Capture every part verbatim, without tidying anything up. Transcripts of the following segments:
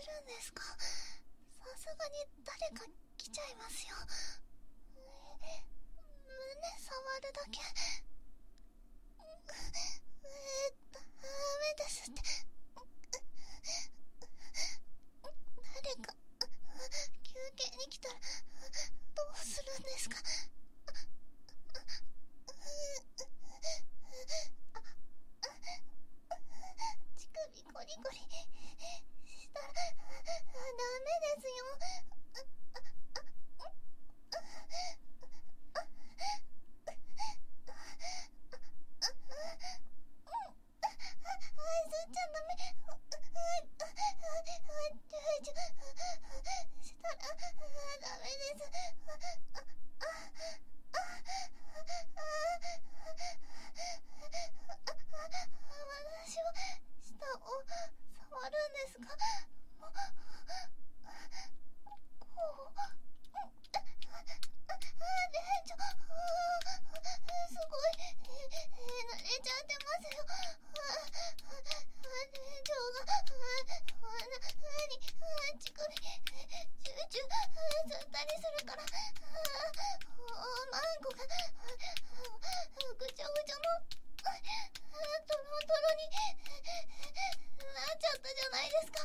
るんですか？さすがに誰か来ちゃいますよ。胸触るだけ。えー、ダメですって。誰か休憩に来たらどうするんですか？乳首コリコリしたらダメですよ。吸っちゃダメ。したらダメです。私は舌を触るんですか？こう店長、すごい慣れちゃってますよ。店長が何乳首チューチュー吸ったりするから、マンコがぐちゃぐちゃのトロトロになっちゃったじゃないですか。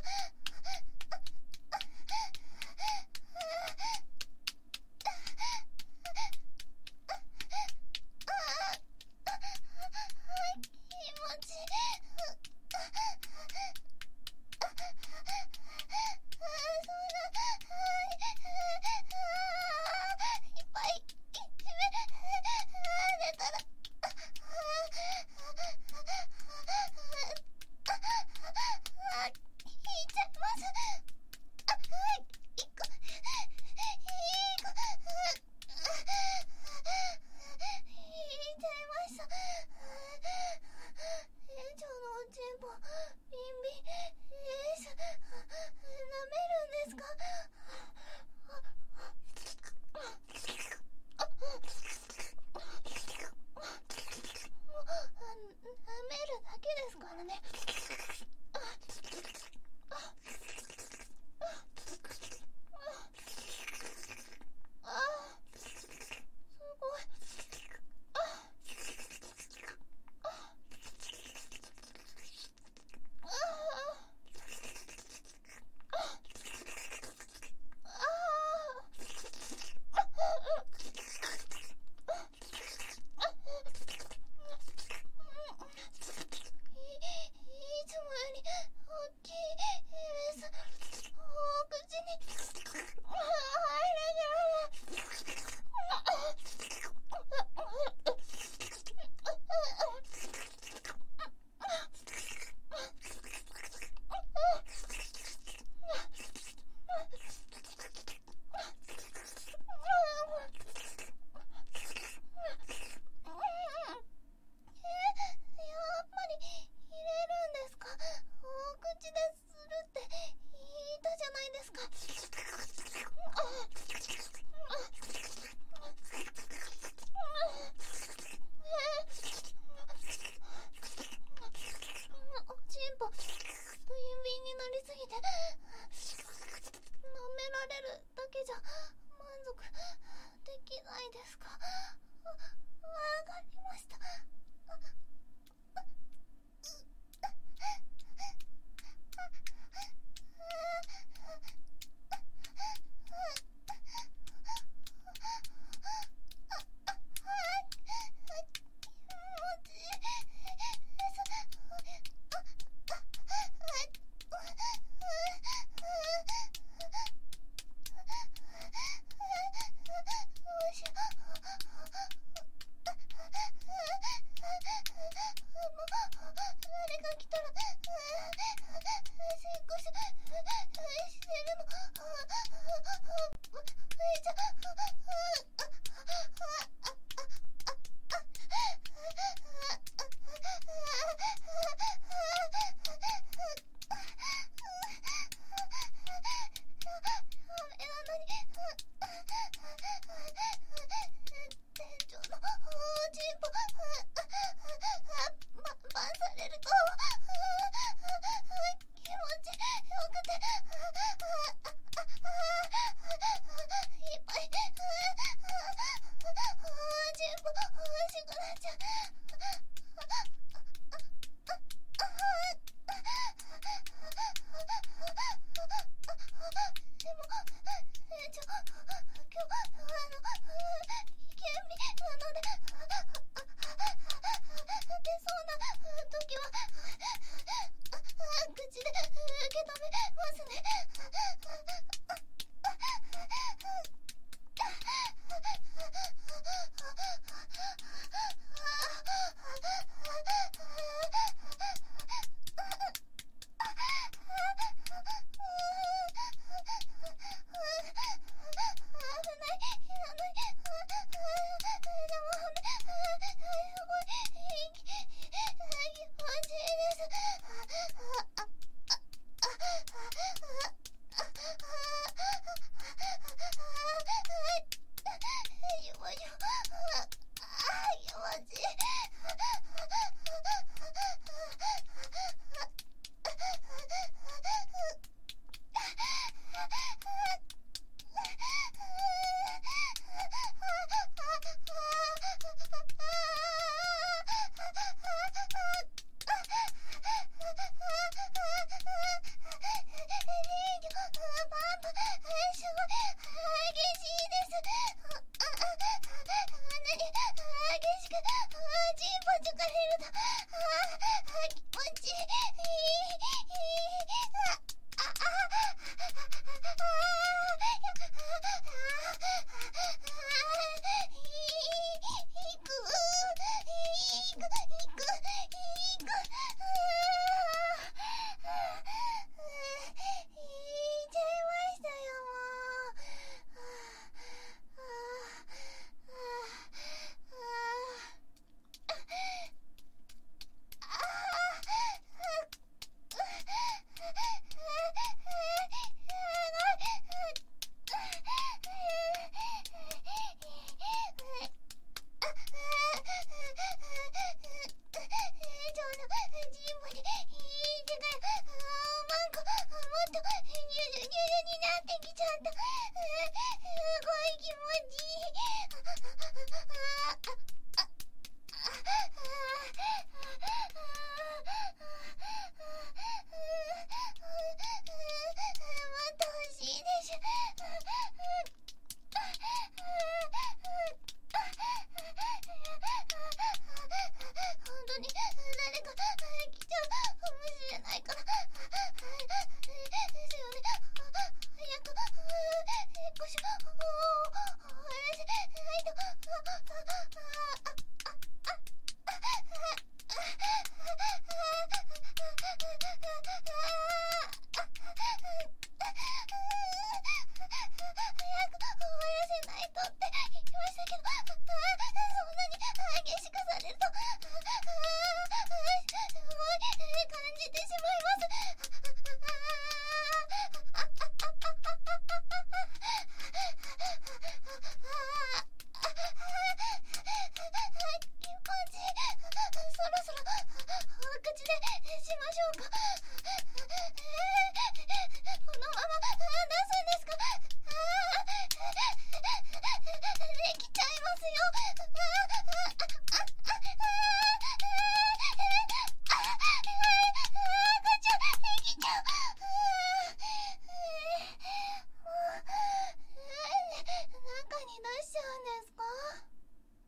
されると気持ちよくてた。すごい気持ちいい。もっと欲しいでしょ。本当に誰か来ちゃうかもしれないから。ですよね。早く引っ越しを終わらせないと。できちゃいますよ。